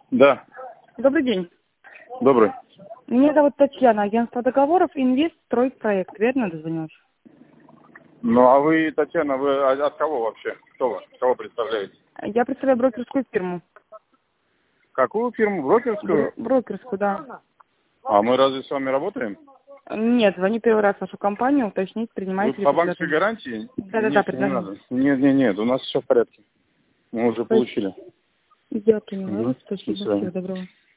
Да, Добрый день. добрый. Меня зовут Татьяна, агентство договоров «Инвестстройпроект». Верно дозвонилась? Ну, а вы, Татьяна, вы от кого вообще? Кто вы? Кого представляете? Я представляю брокерскую фирму. Какую фирму? Брокерскую? Брокерскую, да. А мы разве с вами работаем? Нет, звоню первый раз в вашу компанию, уточнить, Вы принимаете ли по банковской предложение. гарантии? Да-да-да, Нет, не предложение. надо. Нет, у нас все в порядке. Мы уже получили. Я поняла вас. Угу. До Спасибо. свидания. Всего доброго.